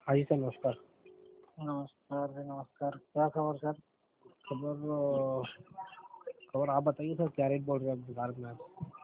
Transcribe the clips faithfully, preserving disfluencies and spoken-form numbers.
हाँ जी सर, नमस्कार। नमस्कार जी, नमस्कार। क्या खबर सर? खबर खबर आप बताइए सर, क्या रेट बोल रहे हैं बाजार में?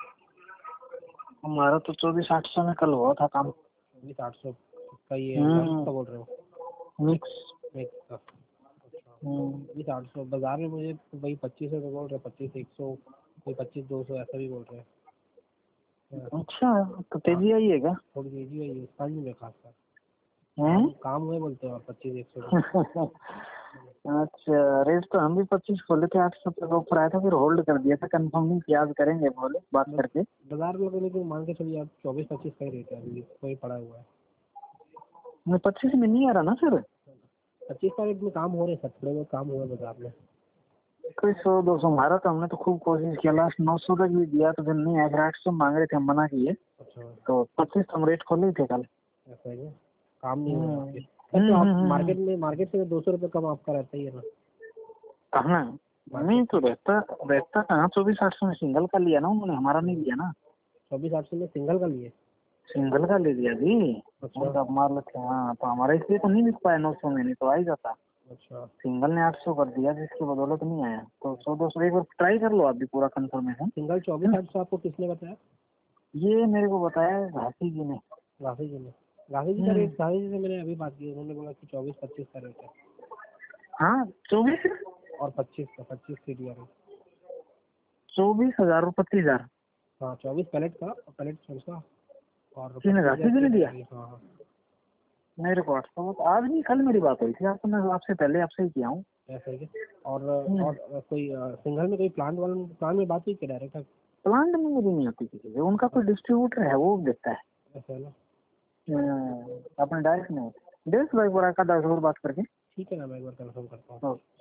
हमारा तो चौबीस आठ सौ में कल हुआ था काम। चौबीस आठ सौ का ये वर्क हम्म का बोल रहे हो? मिक्स। मिक्स का। अच्छा, हम्म चौबीस आठ सौ बाजार में मुझे वही पच्चीस सौ बोल रहे हैं, पच्चीस एक सौ, कोई पच्चीस दो सौ ऐसा भी बोल रहे हैं। अच्छा, तो हाँ, तेजी आई है क्या? थोड़ी तेजी हुई है, समझ में खास कर हैं? काम काम हुए बोलते हो आप पच्चीस एक सौ। अच्छा, रेट तो हम भी पच्चीस खोले थे, आठ सौ तक ऊपर आया था, फिर होल्ड कर दिया था। कंफर्म नहीं किया, आज करेंगे बोले बात करके। बाजार में लेकिन मान के चलिए आप चौबीस पच्चीस का ही रेट है, अभी कोई पड़ा हुआ है। मैं पच्चीस में नहीं आ रहा ना सर। पच्चीस का रेट में काम हो रहे हैं सर, थोड़े बहुत काम हुआ बाजार में। कोई सौ दो सौ मारा था हमने तो, खूब कोशिश किया, लास्ट नौ सौ तक भी दिया तो फिर नहीं आया। फिर आठ सौ मांग रहे थे, हम मना किए। अच्छा, तो पच्चीस हम रेट खोले थे कल। ऐसा है क्या? काम नहीं हुआ आपके हम्म सर? तो हम्म आप हम्म, हम्म। मार्केट में मार्केट से दो सौ रुपये कम आपका रहता ही है ना कहाँ? नहीं मार्केट तो से? रहता रहता कहाँ। चौबीस आठ सौ में सिंगल का लिया ना उन्होंने, हमारा नहीं लिया ना। चौबीस आठ सौ में सिंगल का लिए? सिंगल का ले लिया जी। अच्छा उनका मार लेते हैं। हाँ, तो हमारा इसलिए तो नहीं बिक पाया नौ सौ में, नहीं तो आ ही जाता। अच्छा। सिंगल ने आठ सौ कर दिया, जिसकी बदौलत नहीं आया। तो सौ दो सौ एक बार ट्राई कर लो आप भी, पूरा कंफर्मेशन सिंगल चौबीस है ना। आठ सौ आपको किसने बताया? ये मेरे को बताया घासी जी ने। राशि जी ने? राशि जी का हम्म रेट, राशि जी से मैंने अभी बात की, उन्होंने बोला कि चौबीस पच्चीस का रेट है। हाँ, चौबीस और पच्चीस का, पच्चीस सी डी आर है। चौबीस हजार और पच्चीस हजार हाँ, चौबीस पैलेट का, पैलेट का, और किसने पच्चीस घासी हजार जी ने सी डी दिया? आर है। हाँ हाँ, मेरे को आठ सौ आज नहीं, कल मेरी बात हुई थी। आज तो मैं आपसे पहले आपसे ही किया हूँ। ऐसा है क्या? और और कोई सिंगल में कोई प्लांट वाला प्लांट में बात हुई क्या डायरेक्ट? प्लांट में मेरी नहीं होती किसी से, उनका कोई डिस्ट्रीब्यूटर है वो देता है। ऐसा है ना? हम्म, अपने डायरेक्ट नहीं। देख लो एक बार का दस और बात करके। ठीक है ना, मैं एक बार कंफर्म करता हूँ।